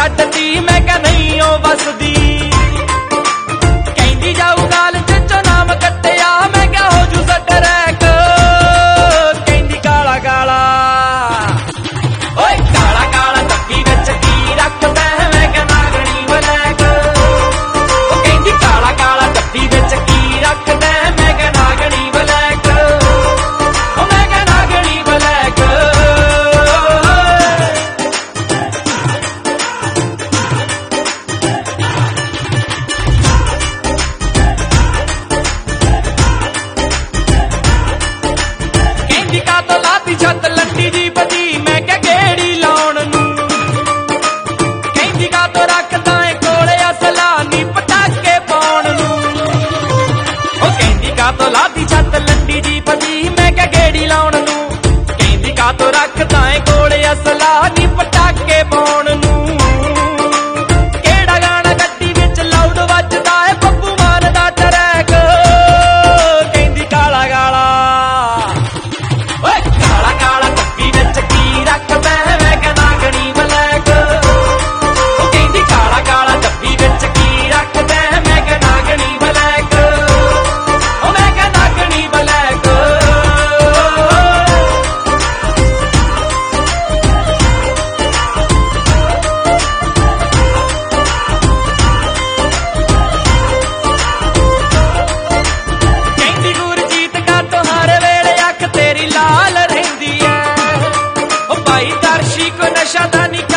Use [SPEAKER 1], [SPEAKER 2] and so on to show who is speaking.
[SPEAKER 1] ਛੱਡਦੀ ਮੈਂ ਕਿਹਾ ਨਹੀਂ ਉਹ ਵਸਦੀ। ਕਹਿੰਦੀ ਜਾਊ ਗਾਲ ਚ ਚੋਂ ਨਾਮ ਕੱਟਿਆ ਮੈਂ ਕਿਹਾ ਹੋ ਜੂ ਸਟਰੈਕ। ਕਹਿੰਦੀ ਕਾਲਾ ਕਾਲਾ ਓਏ ਕਾਲਾ ਕਾਲਾ ਡੱਬੀ ਵਿੱਚ ਕੀ ਰੱਖਦਾ ਮੈਂ ਕਿਹਾ ਨਾਗਣੀ ਬਲੈਕ। ਉਹ ਕਹਿੰਦੀ ਕਾਲਾ ਕਾਲਾ ਡੱਬੀ ਵਿੱਚ ਕੀ ਰੱਖਦਾ ਮੈਂ ਕਿਹਾ ਨਾਗਣੀ ਬਲੈਕ। ਉਹ ਮੈਂ ਕਿਹਾ ਨਾਗਣੀ ਬਲੈਕ। ਕਹਿੰਦੀ ਕਾਤੋਂ ਲਾਤੀ ਛੱਤ ਲੰਡੀ ਜੀ ਬਜੀ ਮੈਂ ਕਿਹਾ ਗੇੜੀ ਲਾਉਣ ਨੂੰ। ਕਹਿੰਦੀ ਕਾਤੋਂ ਰੱਖਦਾ ਏ ਕੋਲੇ ਅਸਲਾ ਨੀ ਪਟਾਕੇ ਪਾਉਣ ਨੂੰ। ਉਹ ਕਹਿੰਦੀ ਕਾਤੋਂ ਲਾਤੀ ਛੱਤ ਲੰਡੀ ਜੀ ਬਜੀ ਮੈਂ ਕਿਹਾ ਗੇੜੀ ਲਾਉਣ ਨੂੰ। ਕਹਿੰਦੀ ਕਾਤੋਂ ਰੱਖਦਾ ਏ ਕੋਲੇ ਅਸਲਾ ਨੀ ਪਟਾਕੇ ਪਾਉਣ ਨੂੰ। ਕਿਹੜਾ ਗਾਣਾ ਗੱਡੀ ਵਿੱਚ ਲਾਊਡ ਵੱਜਦਾ ਏ ਬੱਬੂ ਮਾਨ ਦਾ ਟਰੈਕ। ਕਹਿੰਦੀ ਕਾਲਾ ਕਾਲਾ ਓਏ ਕਾਲਾ ਕਾਲਾ ਡੱਬੀ ਵਿੱਚ ਕੀ ਰੱਖਦਾ ਮੈਂ ਕਿਹਾ ਨਾਗਣੀ ਬਲੈਕ। ਉਹ ਕਹਿੰਦੀ ਕਾਲਾ ਕਾਲਾ ਡੱਬੀ ਵਿੱਚ ਕੀ ਰੱਖਦਾ ਮੈਂ ਕਿਹਾ ਨਾਗਣੀ ਬਲੈਕ। ਉਹ ਮੈਂ ਕਿਹਾ ਨਾਗਣੀ ਬਲੈਕ। ਕਹਿੰਦੀ ਗੁਰਜੀਤ ਕਾ ਤੋਂ ਹਰ ਵੇਲੇ ਅੱਖ ਤੇਰੀ ਲਾਲ ਰਹਿੰਦੀ ਐ। ਉਹ ਭਾਈ ਦਰਸ਼ੀ ਕੋ ਨਸ਼ਾ ਦਾ ਨੀ